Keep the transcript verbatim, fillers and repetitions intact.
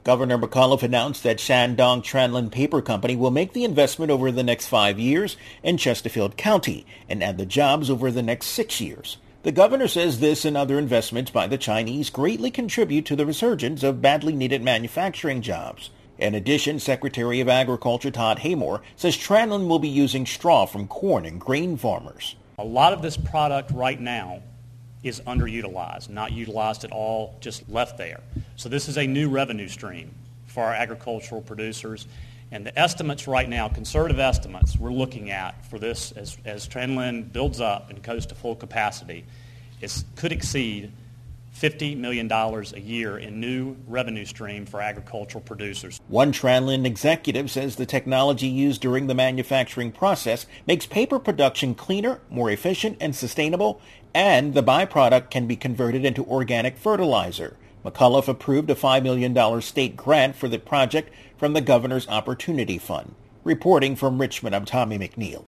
Governor McAuliffe announced that Shandong Tranlin Paper Company will make the investment over the next five years in Chesterfield County and add the jobs over the next six years. The governor says this and other investments by the Chinese greatly contribute to the resurgence of badly needed manufacturing jobs. In addition, Secretary of Agriculture Todd Haymore says Tranlin will be using straw from corn and grain farmers. A lot of this product right now is underutilized, not utilized at all, just left there. So this is a new revenue stream for our agricultural producers. And the estimates right now, conservative estimates we're looking at for this as, as Tranlin builds up and goes to full capacity, is, could exceed fifty million dollars a year in new revenue stream for agricultural producers. One Tranlin executive says the technology used during the manufacturing process makes paper production cleaner, more efficient, and sustainable, and the byproduct can be converted into organic fertilizer. McAuliffe approved a five million dollars state grant for the project from the Governor's Opportunity Fund. Reporting from Richmond, I'm Tommy McNeil.